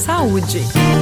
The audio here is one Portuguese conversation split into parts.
Saúde.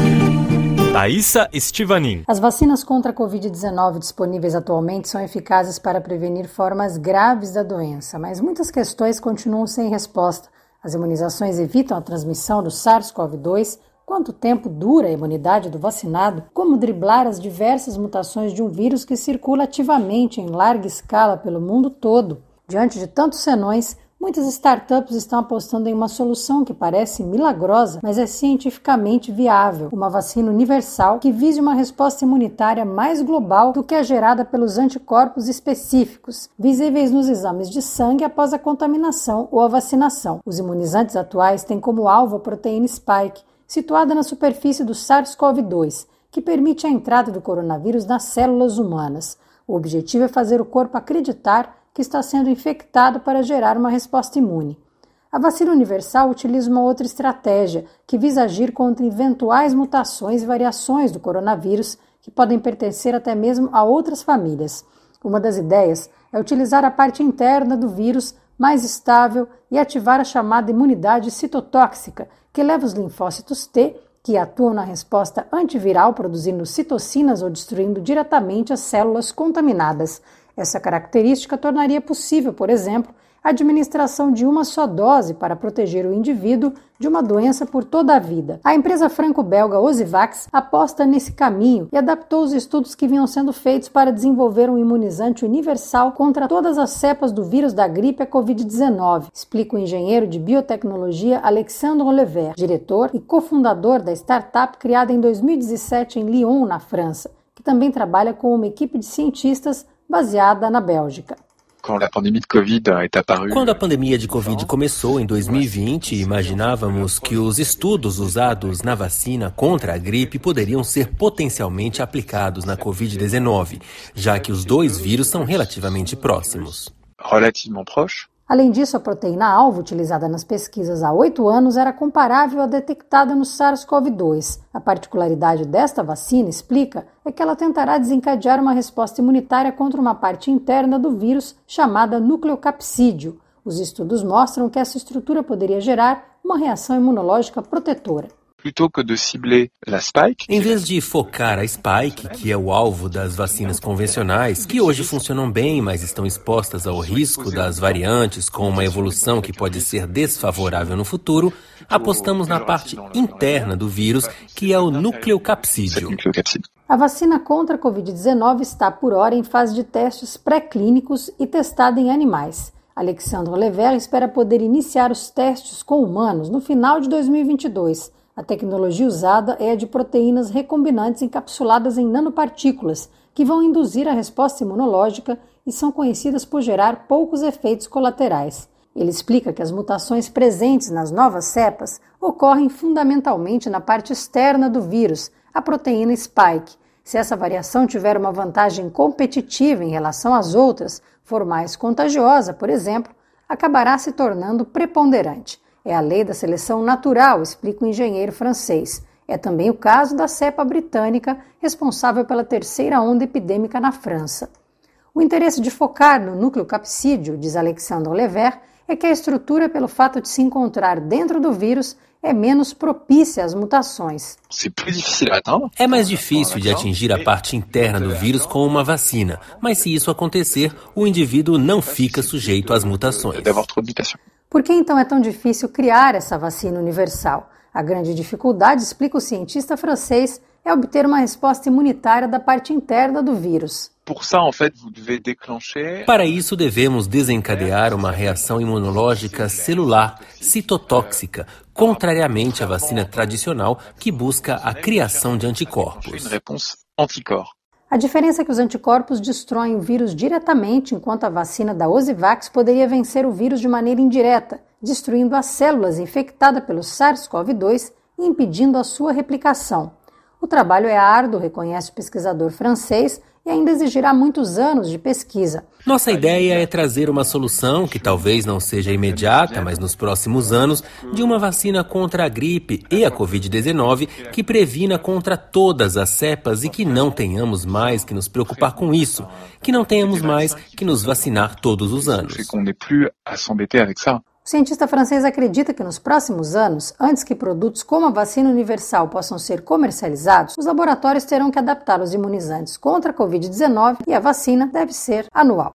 Thaisa Estivanin. As vacinas contra a Covid-19 disponíveis atualmente são eficazes para prevenir formas graves da doença, mas muitas questões continuam sem resposta. As imunizações evitam a transmissão do SARS-CoV-2? Quanto tempo dura a imunidade do vacinado? Como driblar as diversas mutações de um vírus que circula ativamente em larga escala pelo mundo todo? Diante de tantos senões, muitas startups estão apostando em uma solução que parece milagrosa, mas é cientificamente viável. Uma vacina universal que vise uma resposta imunitária mais global do que a gerada pelos anticorpos específicos, visíveis nos exames de sangue após a contaminação ou a vacinação. Os imunizantes atuais têm como alvo a proteína spike, situada na superfície do SARS-CoV-2, que permite a entrada do coronavírus nas células humanas. O objetivo é fazer o corpo acreditar que está sendo infectado para gerar uma resposta imune. A vacina universal utiliza uma outra estratégia, que visa agir contra eventuais mutações e variações do coronavírus que podem pertencer até mesmo a outras famílias. Uma das ideias é utilizar a parte interna do vírus mais estável e ativar a chamada imunidade citotóxica, que leva os linfócitos T, que atuam na resposta antiviral produzindo citocinas ou destruindo diretamente as células contaminadas. Essa característica tornaria possível, por exemplo, a administração de uma só dose para proteger o indivíduo de uma doença por toda a vida. A empresa franco-belga Osivax aposta nesse caminho e adaptou os estudos que vinham sendo feitos para desenvolver um imunizante universal contra todas as cepas do vírus da gripe a Covid-19, explica o engenheiro de biotecnologia Alexandre Lever, diretor e cofundador da startup criada em 2017 em Lyon, na França, que também trabalha com uma equipe de cientistas baseada na Bélgica. Quando a pandemia de Covid começou em 2020, imaginávamos que os estudos usados na vacina contra a gripe poderiam ser potencialmente aplicados na Covid-19, já que os dois vírus são relativamente próximos. Além disso, a proteína-alvo utilizada nas pesquisas há 8 anos era comparável à detectada no SARS-CoV-2. A particularidade desta vacina, explica, é que ela tentará desencadear uma resposta imunitária contra uma parte interna do vírus chamada nucleocapsídeo. Os estudos mostram que essa estrutura poderia gerar uma reação imunológica protetora. Em vez de focar a spike, que é o alvo das vacinas convencionais, que hoje funcionam bem, mas estão expostas ao risco das variantes com uma evolução que pode ser desfavorável no futuro, apostamos na parte interna do vírus, que é o nucleocapsídeo. A vacina contra a Covid-19 está, por hora, em fase de testes pré-clínicos e testada em animais. Alexandre Lever espera poder iniciar os testes com humanos no final de 2022. A tecnologia usada é a de proteínas recombinantes encapsuladas em nanopartículas, que vão induzir a resposta imunológica e são conhecidas por gerar poucos efeitos colaterais. Ele explica que as mutações presentes nas novas cepas ocorrem fundamentalmente na parte externa do vírus, a proteína spike. Se essa variação tiver uma vantagem competitiva em relação às outras, for mais contagiosa, por exemplo, acabará se tornando preponderante. É a lei da seleção natural, explica o engenheiro francês. É também o caso da cepa britânica, responsável pela terceira onda epidêmica na França. O interesse de focar no nucleocapsídeo, diz Alexandre Lever, é que a estrutura, pelo fato de se encontrar dentro do vírus, é menos propícia às mutações. É mais difícil de atingir a parte interna do vírus com uma vacina, mas se isso acontecer, o indivíduo não fica sujeito às mutações. Por que então é tão difícil criar essa vacina universal? A grande dificuldade, explica o cientista francês, é obter uma resposta imunitária da parte interna do vírus. Para isso, devemos desencadear uma reação imunológica celular citotóxica, contrariamente à vacina tradicional que busca a criação de anticorpos. A diferença é que os anticorpos destroem o vírus diretamente, enquanto a vacina da Osivax poderia vencer o vírus de maneira indireta, destruindo as células infectadas pelo SARS-CoV-2 e impedindo a sua replicação. O trabalho é árduo, reconhece o pesquisador francês, e ainda exigirá muitos anos de pesquisa. Nossa ideia é trazer uma solução, que talvez não seja imediata, mas nos próximos anos, de uma vacina contra a gripe e a Covid-19 que previna contra todas as cepas e que não tenhamos mais que nos preocupar com isso, que não tenhamos mais que nos vacinar todos os anos. O cientista francês acredita que nos próximos anos, antes que produtos como a vacina universal possam ser comercializados, os laboratórios terão que adaptar os imunizantes contra a Covid-19 e a vacina deve ser anual.